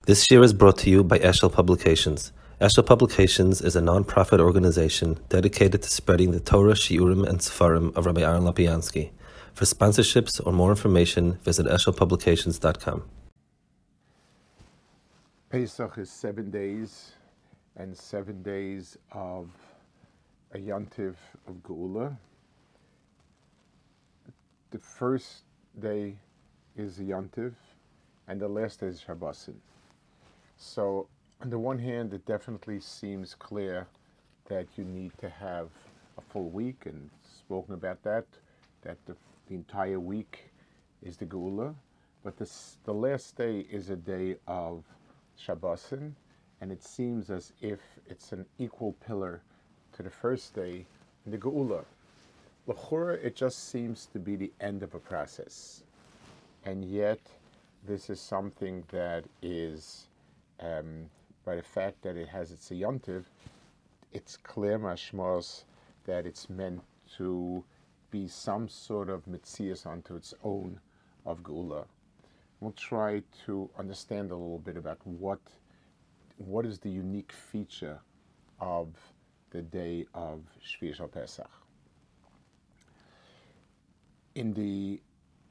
This year is brought to you by Eshel Publications. Eshel Publications is a non-profit organization dedicated to spreading the Torah, Shiurim, and Sefarim of Rabbi Aaron Lapiansky. For sponsorships or more information, visit eshelpublications.com. Pesach is 7 days, and 7 days of a Yontiv of Geula. The first day is a Yontiv, and the last day is Shabbosin. So, on the one hand, it definitely seems clear that you need to have a full week, and spoken about that the entire week is the Geula. But the last day is a day of Shabbosin, and it seems as if it's an equal pillar to the first day in the Geula. L'chura, it just seems to be the end of a process. And yet, this is something that is, by the fact that it has its yontiv, it's clear mashmos that it's meant to be some sort of mitzias unto its own of Geula. We'll try to understand a little bit about what is the unique feature of the day of Shvi Shal Pesach. In the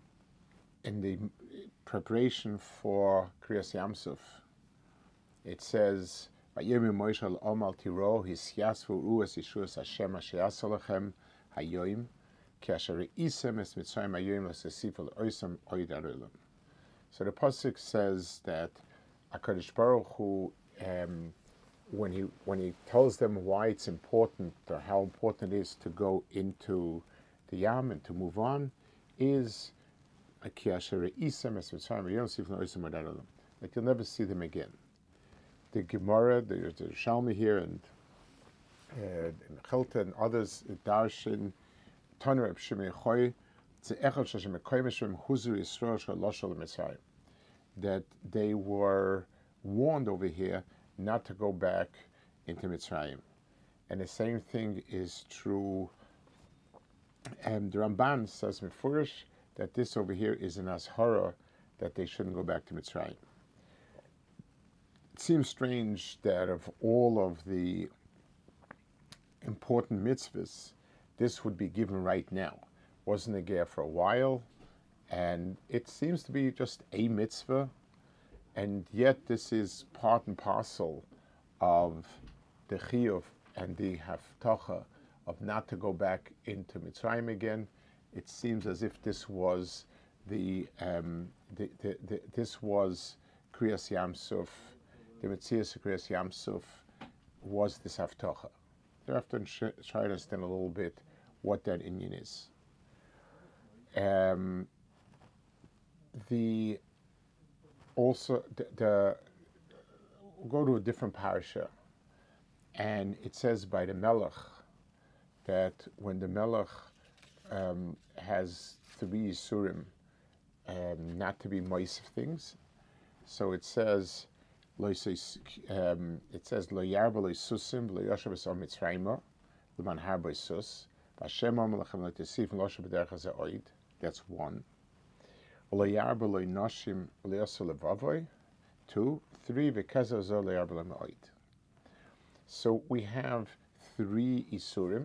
preparation for Kriyas Yamsuf, it says, "Vayirmi Moshe al Omal Tiro hisyasvu ruas yishuas Hashem asher yasalachem hayoim ki asher isem es mitzrayim hayoim l'sesifel oisem oid arulam." So the pasuk says that HaKadosh Baruch Hu, when he tells them why it's important or how important it is to go into the Yam and to move on, is like you'll never see them again. The Gemara, the Shalmi here, and Chelta and others, Darshan, Tanur Reb Shimei Choy, that they were warned over here not to go back into Mitzrayim. And the same thing is true. And the Ramban says Mefurish that this over here is an Azhara that they shouldn't go back to Mitzrayim. It seems strange that of all of the important mitzvahs, this would be given right now. Wasn't a ger for a while, and it seems to be just a mitzvah, and yet this is part and parcel of the chiyuv and the haftacha of not to go back into Mitzrayim again. It seems as if this was this was Kriyas Yamsuf, the Metzias of Kriyas Yamsuf was this haftacha. So I have to try to understand a little bit what that Indian is. Go to a different parasha, and it says by the Melech that when the Melech has 3 Yisurim, not to be moist of things, so it says lo yarba lo susim lo yoshev es mitzrayma l'man har bo sus v'Hashem omer lachem lo tesif lo yoshev b'derech hazeh oid. That's 1. Lo yarba lo noshim lo yosel levavoy. 2. 3 v'kezer zo lo yarba lo me'oid. So we have 3 Isurim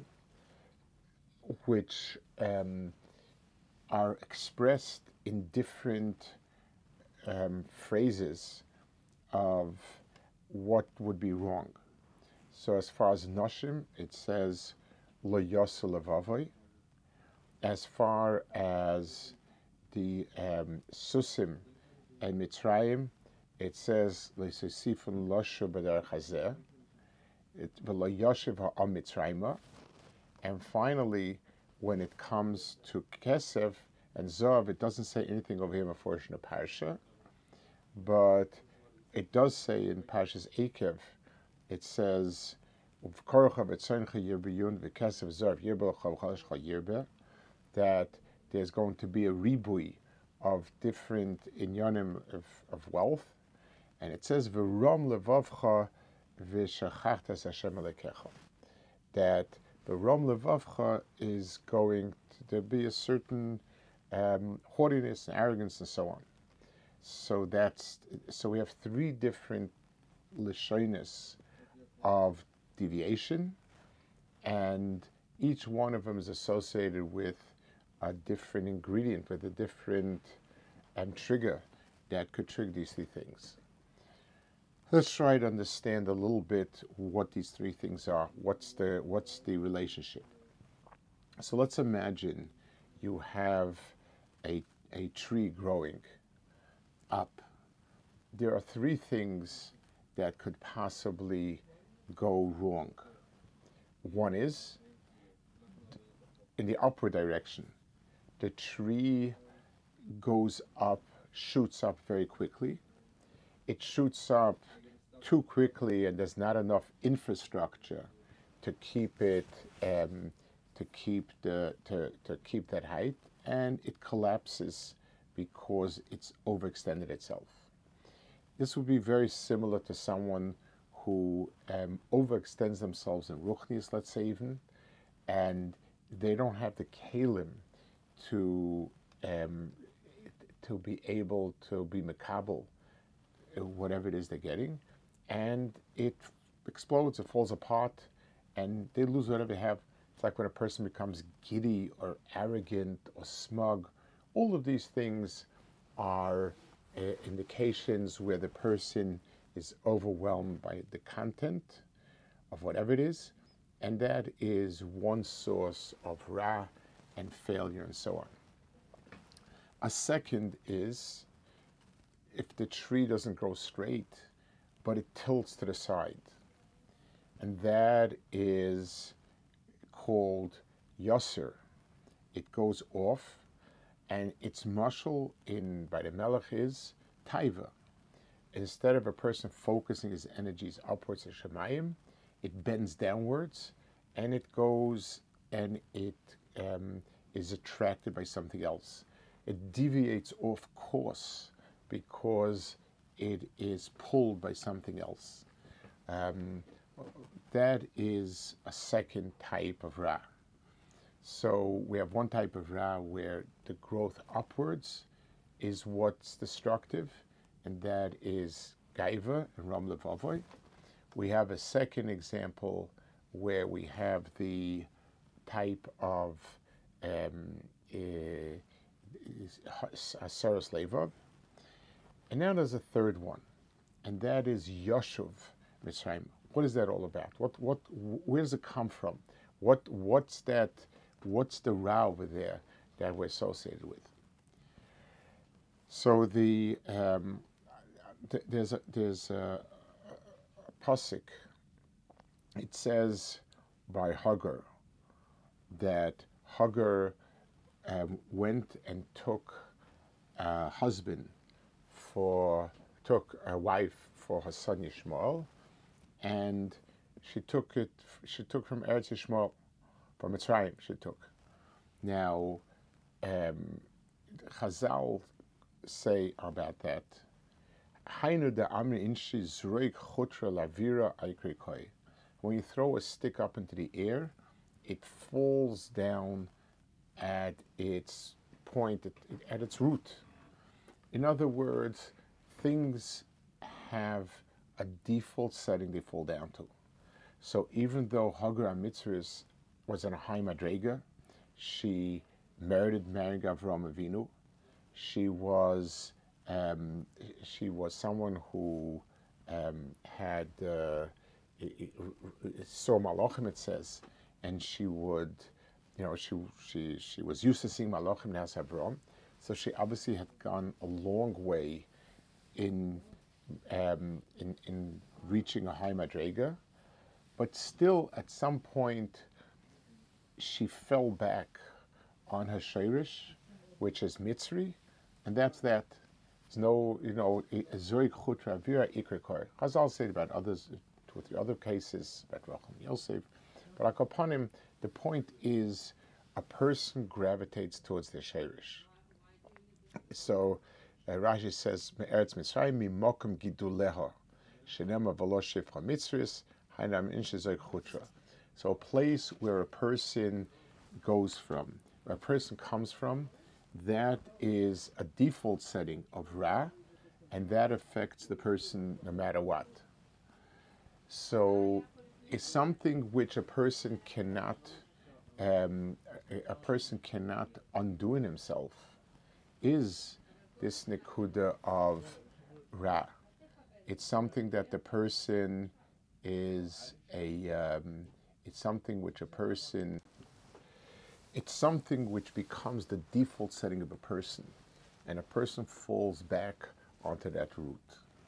which are expressed in different phrases of what would be wrong. So as far as Noshim, it says Lo Yosel Levavoy. As far as the Susim and Mitzrayim, it says Lo Sisifun Loshu B'derech Hazeh, V'lo Yoshev Ha'am Mitzrayma. And finally, when it comes to Kesef and Zav, it doesn't say anything over here in the Parsha, but it does say in Parshas Ekev, it says, that there's going to be a ribui of different inyanim of wealth, and it says, V'rom levavcha v'shachachtas Hashem alekecha, that the Rom Levavcha is going to be a certain haughtiness and arrogance and so on. So we have three different lishonis of deviation, and each one of them is associated with a different ingredient, with a different trigger that could trigger these three things. Let's try to understand a little bit what these three things are. What's the relationship? So let's imagine you have a tree growing up. There are three things that could possibly go wrong. One is in the upward direction. The tree goes up, shoots up very quickly. It shoots up too quickly, and there's not enough infrastructure to keep it to keep that height, and it collapses because it's overextended itself. This would be very similar to someone who overextends themselves in ruchnis, let's say even, and they don't have the kalim to be able to be makabel whatever it is they're getting, and it explodes, it falls apart, and they lose whatever they have. It's like when a person becomes giddy or arrogant or smug. All of these things are indications where the person is overwhelmed by the content of whatever it is, and that is one source of ra and failure and so on. A second is if the tree doesn't grow straight, but it tilts to the side, and that is called yasser. It goes off, and its mashal in by the Melech is taiva. Instead of a person focusing his energies upwards to Shemayim, it bends downwards, and it goes and it is attracted by something else. It deviates off course because it is pulled by something else. That is a second type of ra. So we have one type of ra where the growth upwards is what's destructive, and that is gaiva and ram levavoy. We have a second example where we have the type of asaras levov. And now there's a third one, and that is Yoshuv Mitzrayim. What is that all about? Where does it come from? What's that? What's the ra over there that we're associated with? So there's a pasuk. It says by Hagar that Hagar went and took a wife for her son Yishmael, and she took from Eretz Yishmael, from Mitzrayim she took. Now, Chazal say about that, when you throw a stick up into the air, it falls down at its point, at its root. In other words, things have a default setting they fall down to. So even though Hagar HaMitzris was in a high madrega, she merited marrying Avraham Avinu. She was someone who had saw malachim, it says, and she would, she was used to seeing malachim in House Avraham. So she obviously had gone a long way in reaching a high madrega, but still at some point she fell back on her sheirish, which is Mitzri, and that's that. There's no, Zorik Chutra Vira Ikrikor. Chazal said about others, 2 or 3 other cases, about Rachel Yosef, but upon him, the point is a person gravitates towards their sheirish. So Rashi says, "Me'eretz Mitzrayim mimokum giduleha, shenema v'lo shifcha mitzris, hainam inshezok chutra." So a place where a person goes from, where a person comes from, that is a default setting of ra, and that affects the person no matter what. So it's something which um, a person cannot undo in himself, is this nikuda of ra. It's something that the person is it's something which a person, it's something which becomes the default setting of a person, and a person falls back onto that route.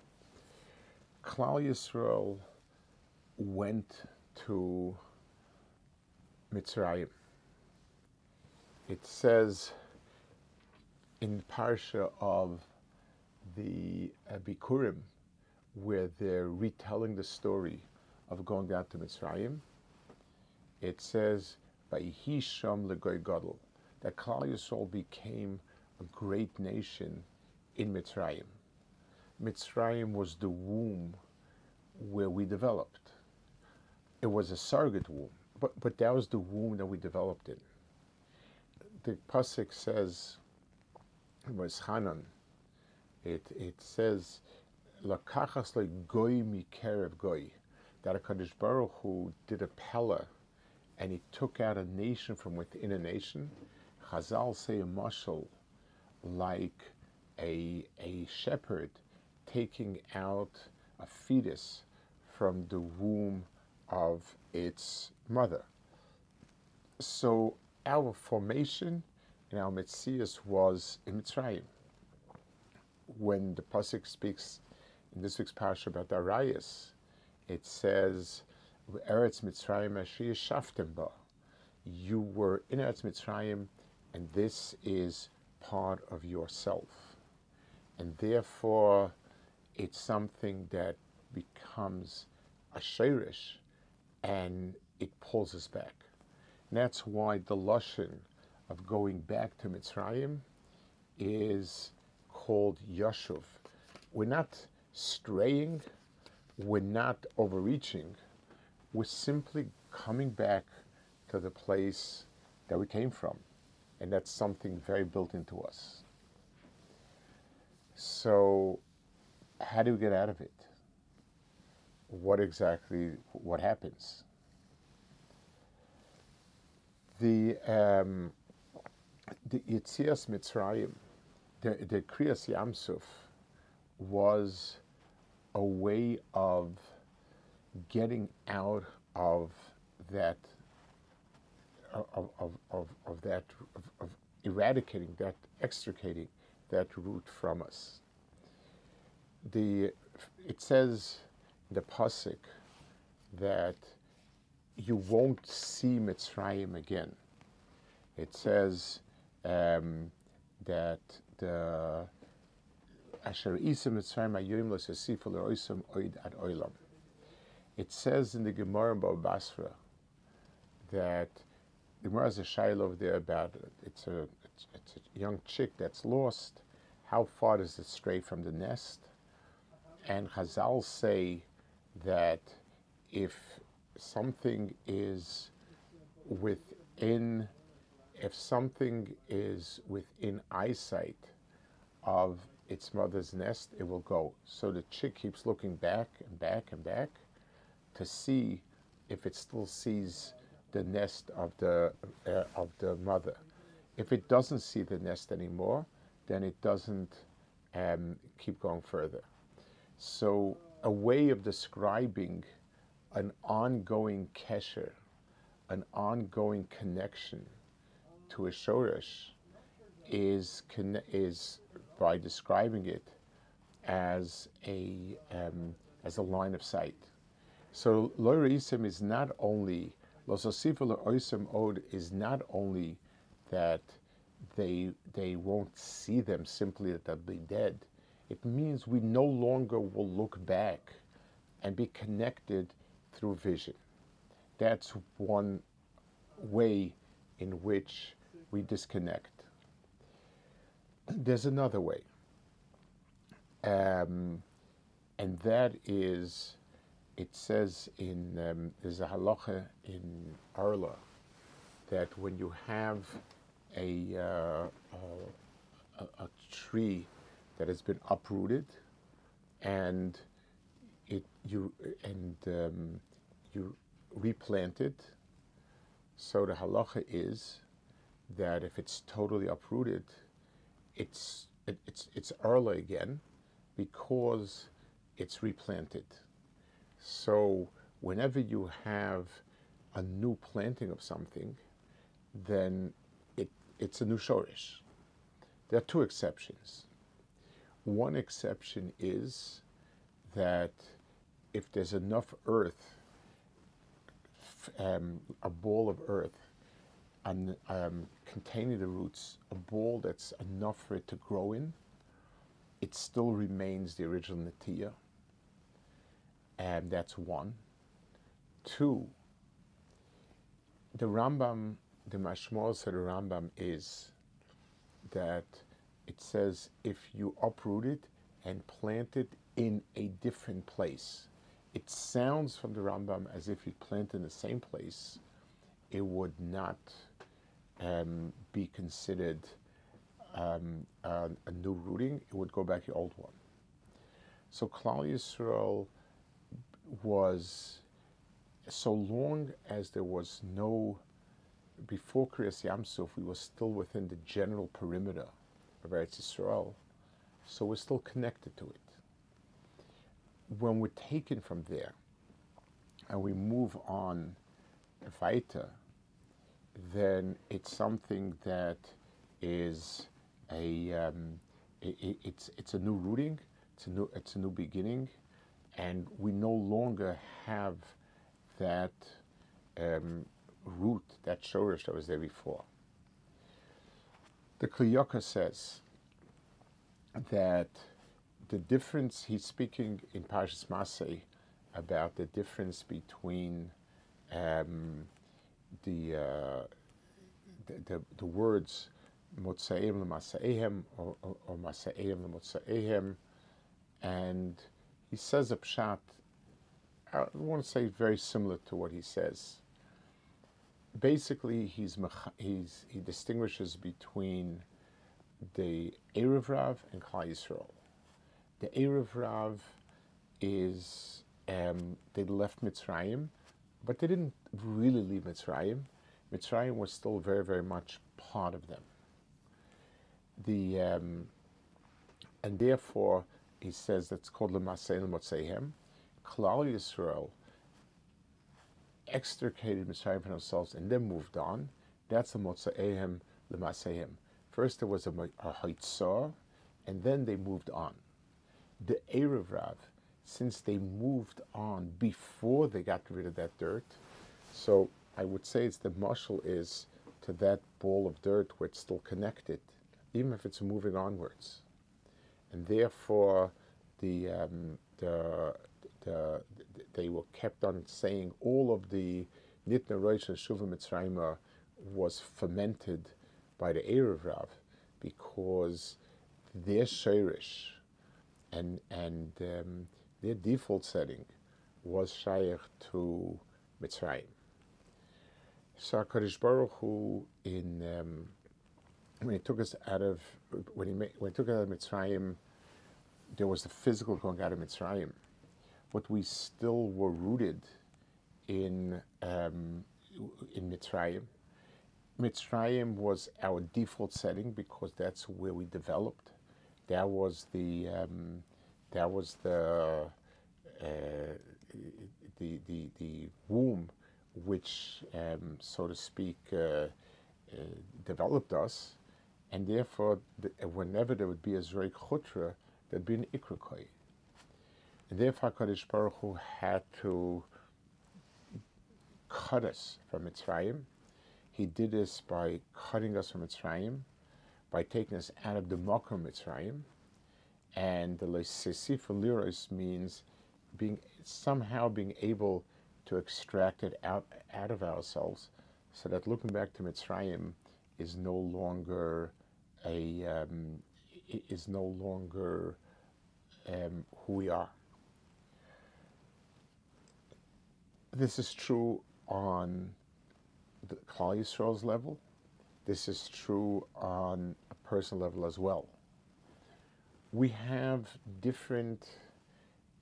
Klal Yisrael went to Mitzrayim. It says in the parsha of the Bikurim, where they're retelling the story of going down to Mitzrayim, it says, "Vayihi sham legoy gadol," that Klal Yisrael became a great nation in Mitzrayim. Mitzrayim was the womb where we developed. It was a surrogate womb, but that was the womb that we developed in. The pasuk says, it was Hanan. It says, "Lakachas le goy mikerev goy," that HaKadosh Baruch Hu did a pella, and he took out a nation from within a nation. Chazal say a mashal, like a shepherd taking out a fetus from the womb of its mother. So our formation and our Metzias was in Mitzrayim. When the pasuk speaks in this week's parasha about the Arayas, it says, "Eretz Mitzrayim asher yeshaftem ba." You were in Eretz Mitzrayim, and this is part of yourself, and therefore it's something that becomes a sheirish, and it pulls us back. And that's why the lashon of going back to Mitzrayim is called Yashuv. We're not straying, we're not overreaching, we're simply coming back to the place that we came from. And that's something very built into us. So how do we get out of it? What happens? The Yetzias Mitzrayim, the Kriyas Yamsuf, was a way of getting out of that, of eradicating that, extricating that root from us. It says in the pasuk that you won't see Mitzrayim again. It says that the Asher Isa Mitzrayim Ayoim Lo Sesifu L'Oisam Oid Ad Oilam. It says in the Gemara in Baba Basra that the Gemara has a shaila over there about it's a young chick that's lost. How far does it stray from the nest? And Chazal say that if something is within eyesight of its mother's nest, it will go. So the chick keeps looking back and back and back to see if it still sees the nest of the mother. If it doesn't see the nest anymore, then it doesn't keep going further. So a way of describing an ongoing kesher, an ongoing connection to a shoresh, is by describing it as a line of sight. So lo reisim is not only lo sosifu l'oisem od is not only that they won't see them, simply that they'll be dead. It means we no longer will look back and be connected through vision. That's one way in which we disconnect. There's another way, and that is, it says in there's a halacha in Arla that when you have a tree that has been uprooted, and it you and you replant it. So the halacha is that if it's totally uprooted, it's arla again because it's replanted. So whenever you have a new planting of something, then it's a new shorish. There are two exceptions. One exception is that if there's enough earth, a ball of earth, and containing the roots, a ball that's enough for it to grow in, it still remains the original Natiya. And that's one. Two, the Rambam, the mashmos of the Rambam is that it says if you uproot it and plant it in a different place, it sounds from the Rambam as if you plant in the same place, it would not be considered a new rooting. It would go back to the old one. So Klal Yisrael was, so long as there was no, before Kriyas Yamsuf, we were still within the general perimeter of Eretz Yisrael, so we're still connected to it. When we're taken from there and we move on weiter, then it's something that is it's a new rooting, it's a new beginning, and we no longer have that root, that shorish that was there before. The Kli Yakar says that the difference, he's speaking in Parshas Masei about the difference between the words Motzaim l'Masa'ehem or Masa'ehem l'Motzaehem, and he says a pshat, I want to say very similar to what he says. Basically, he distinguishes between the Erev Rav and Klal Yisrael. The Erev Rav is they left Mitzrayim, but they didn't really leave Mitzrayim. Mitzrayim was still very, very much part of them. And therefore, he says that's called L'Masei L'Motzeihem. Klal Yisrael extricated Mitzrayim from themselves and then moved on. That's the Motzeihem L'Maseihem. First there was a Haitzah, and then they moved on. The Erev Rav, since they moved on before they got rid of that dirt, so I would say it's the mashal is to that ball of dirt where it's still connected, even if it's moving onwards. And therefore, they were kept on saying all of the Nitna Rosh and Shuvah Mitzrayim was fermented by the Erev Rav because their shirish and their default setting was shaykh to Mitzrayim. So HaKadosh Baruch Hu, when he took us out of Mitzrayim, there was the physical going out of Mitzrayim, but we still were rooted in Mitzrayim. Mitzrayim was our default setting because that's where we developed. That was the womb which, so to speak, developed us, and therefore, whenever there would be a Zreik Chutra, there'd be an Ikrakoi. And therefore, HaKadosh Baruch Hu had to cut us from Mitzrayim. He did this by cutting us from Mitzrayim, by taking us out of the Makom Mitzrayim, and the Leisesif Liros means somehow being able to extract it out of ourselves, so that looking back to Mitzrayim is no longer who we are. This is true on the Klal Yisrael's level. This is true on a personal level as well. We have different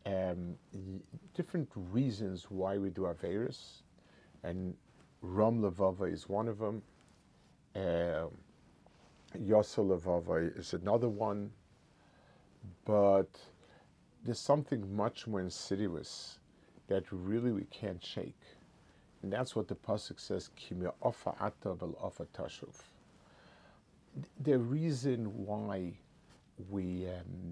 different reasons why we do Averis, and Ram Levava is one of them. Uh, Yasa Levava is another one. But there's something much more insidious that really we can't shake. And that's what the Pasuk says, Kimya Ofa Ata Vel Ofa Tashuv. The reason why we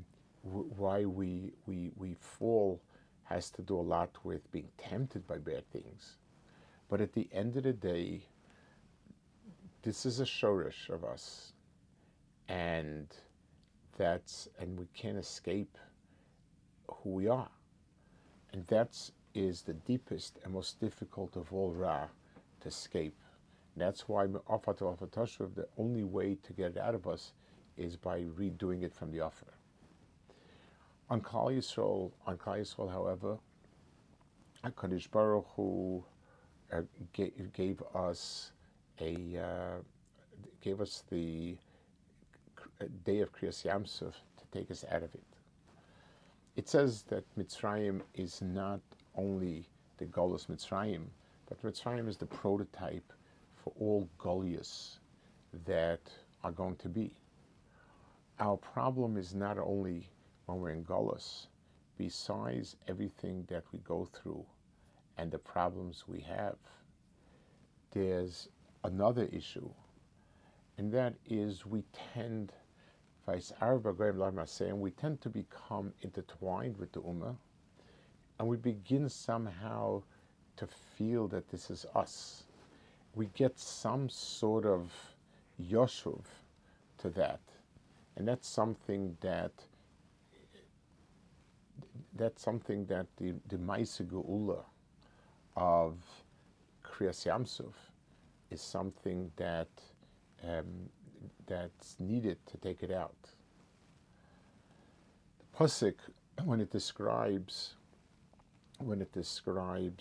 fall has to do a lot with being tempted by bad things. But at the end of the day, this is a shorish of us. And we can't escape who we are. And that is the deepest and most difficult of all Ra to escape. And that's why the only way to get it out of us is by redoing it from the offer. On Klal Yisrael, however, HaKadosh Baruch Hu gave us the day of Kriyas Yamsuf to take us out of it. It says that Mitzrayim is not only the Golus Mitzrayim, but Mitzrayim is the prototype for all Goliaths that are going to be. Our problem is not only when we're in Golus, besides everything that we go through and the problems we have, there's another issue, and that is we tend to become intertwined with the Ummah, and we begin somehow to feel that this is us. We get some sort of yoshuv to that, and that's something that the Maaseh Geula of Kriyas Yamsuf is something that that's needed to take it out. The Pasuk, when it describes Klal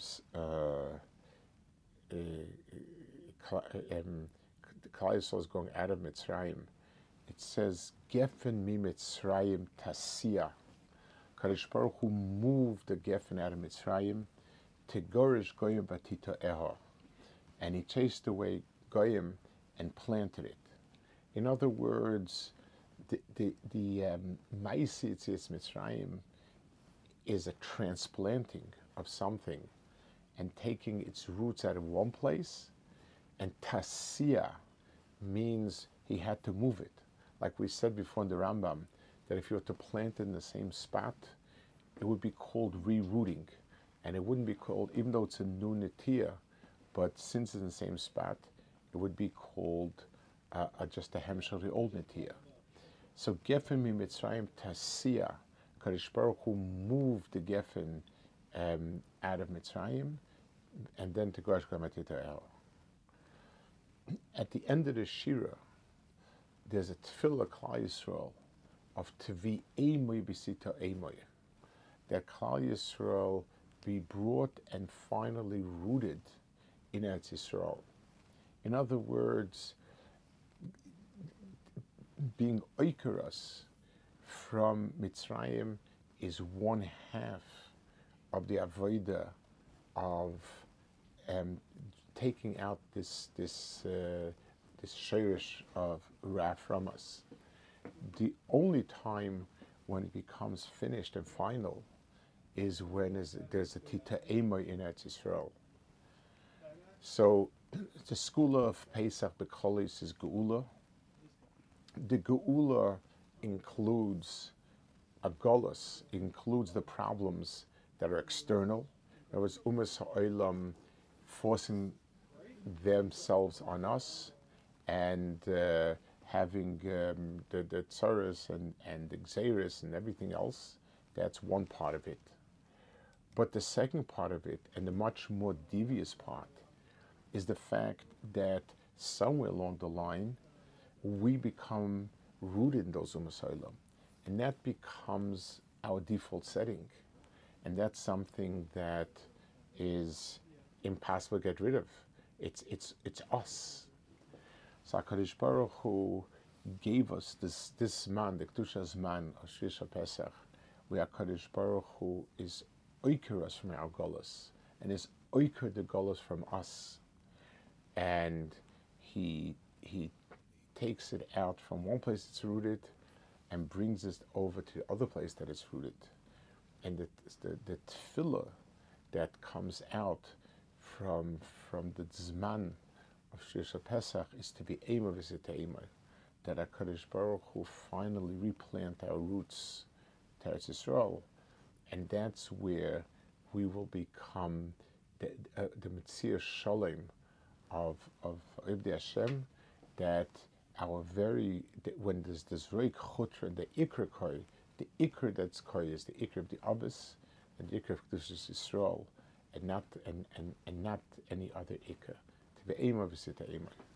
Yisrael going out of Mitzrayim, it says, Gefen mi Mitzrayim tasiya. Kadosh Baruch Hu moved the Gefen out of Mitzrayim to Gorish Goyim Batita Eho, and he chased away Goyim and planted it. In other words, the Ma'aseh Yetzias Mitzrayim is a transplanting of something and taking its roots out of one place, and Tasiya means he had to move it. Like we said before in the Rambam, that if you were to plant it in the same spot, it would be called rerooting, and it wouldn't be called, even though it's a new Netiya, but since it's in the same spot, it would be called just a hemshel of the old Netiya. So Gefen mi Mitzrayim Tasiya, Kadosh Baruch Hu moved the Gefen out of Mitzrayim, and then to Gorish Goyim Batita Eho. At the end of the Shira, there's a tefillah Klal Yisrael of Tevi Eimoy B'sita Eimoy, that Klal Yisrael be brought and finally rooted in Eretz Yisrael. In other words, being oikeras from Mitzrayim is one half of the avodah of taking out this shirish of Ra from us. The only time when it becomes finished and final is when there's a Tita Eimoy in Eretz Yisrael. So the school of Pesach B'Kolis is Geula. The Geula includes a Golus, includes the problems that are external. There was Umas Ha'olam forcing themselves on us, and having the tzaras and the gzeiros and everything else. That's one part of it. But the second part of it, and the much more devious part, is the fact that somewhere along the line, we become rooted in those Umas Ha'olam, and that becomes our default setting. And that's something that is impossible to get rid of. It's us. So HaKadosh Baruch Hu gave us this man, the Kedusha Zman of Shlish Pesach, where HaKadosh Baruch Hu is oiker us from our golos, and is oiker the golos from us, and he takes it out from one place it's rooted and brings it over to the other place that it's rooted. And the tefillah that comes out from the zman of Shir Pesach is to be Eimer v'Ziteimer, that HaKadosh Baruch Hu finally replant our roots to Eretz Yisrael, and that's where we will become the Metzir Shalom of Ibn Hashem, that our very, when there's this Reik Chutra, the Ikr Koi, the Ikr that's Koi is the Ikr of the Abbas and the Ikr of Kedushas Yisrael, and not any other Ikr. To be Eimer v'Sita Eimer.